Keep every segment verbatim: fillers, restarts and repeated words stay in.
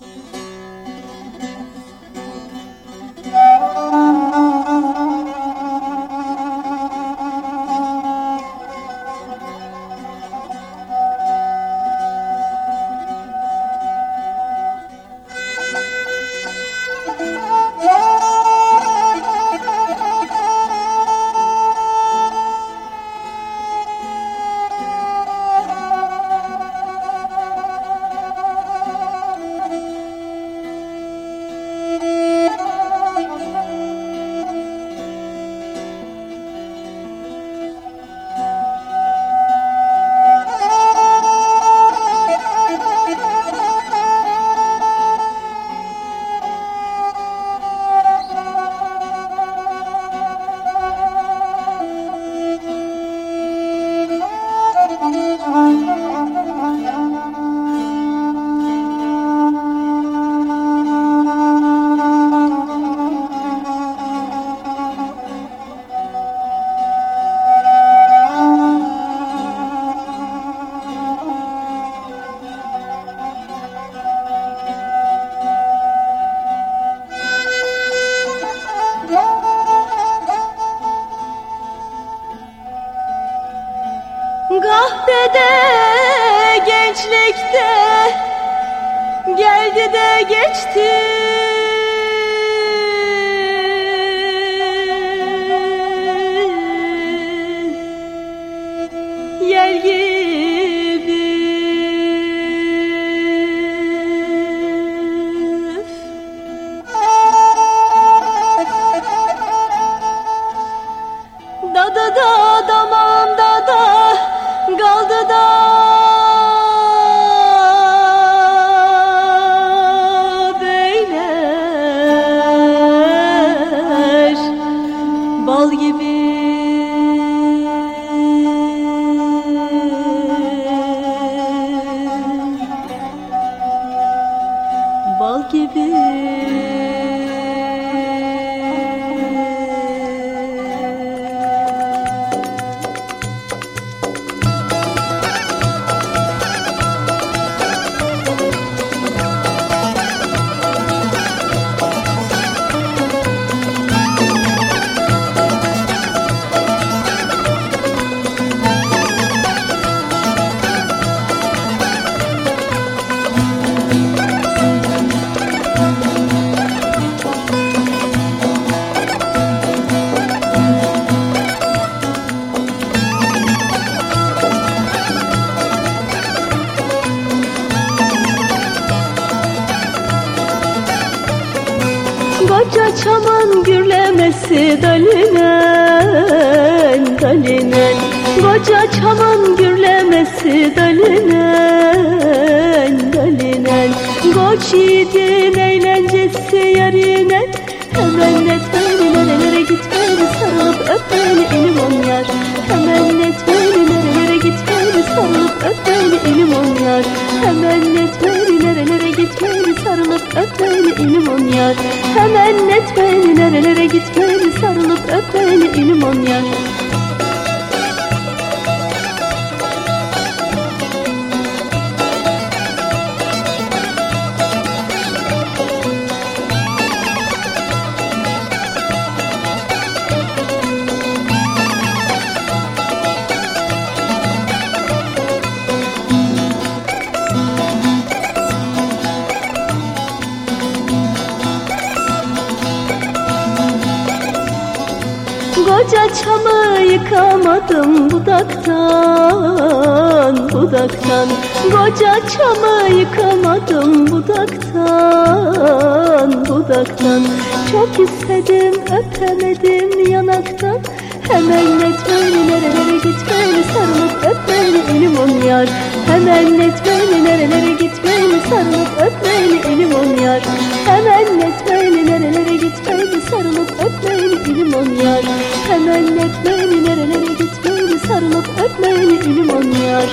Gahpede gençlikte geldi de geçti. Yel gibi da da da damağımda da kaldı da beyler bal gibi bal gibi. Koca çaman gürlemesi dalinen, dalinen. Koca çaman gürlemesi dalinen, dalinen. Koç yiğidin eğlencesi yarine hemen net beni nerelere gitmeni sarılıp öp beni elim on yar. Hemen net beni nerelere gitmeni sarılıp öp beni elim on yar. Hemen net beni nerelere gitmeni sarılıp öp beni elim on yar. Hemen net beni nerelere gitmeni sarılıp öp beni elim on yar. Koca çamı yıkamadım budaktan, budaktan. Koca çamı yıkamadım budaktan, budaktan. Çok istedim öpemedim yanaktan. Hemen net beni nerelere gitmeni sarılıp öp beni elim on yar. Hemen net beni nerelere gitmeni sarılıp öp beni elim on yar. Hemen net beni nerelere gitmeni sarılıp öp beni elim on yar. Hemen net beni nerelere gitmeni sarılıp öp beni elim on yar.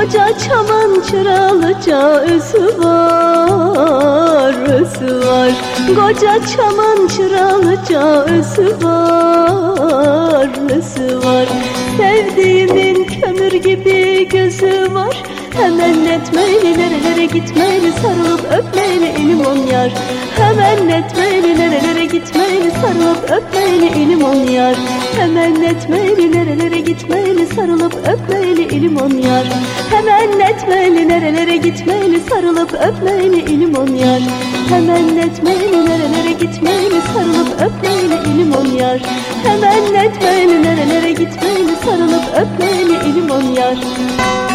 Koca çaman çıralıca özü var, özü var. Koca çaman çıralıca özü var, özü var. Sevdiğimin kömür gibi gözü var. Hemen etmeli nerelere gitmeli, sarılıp öpmeli elim on yar. Hemen etmeli nerelere gitmeli, sarılıp öpmeli elim on yar. Hemen etmeli nerelere gitmeli, sarılıp öpmeli elim on yar. Hemen etmeli nerelere gitmeli, sarılıp öpmeli elim on yar. Hemen etmeli nerelere gitmeli, sarılıp öpmeli elim on yar. Hemen etmeli nerelere gitmeli, sarılıp öpmeli elim on yar.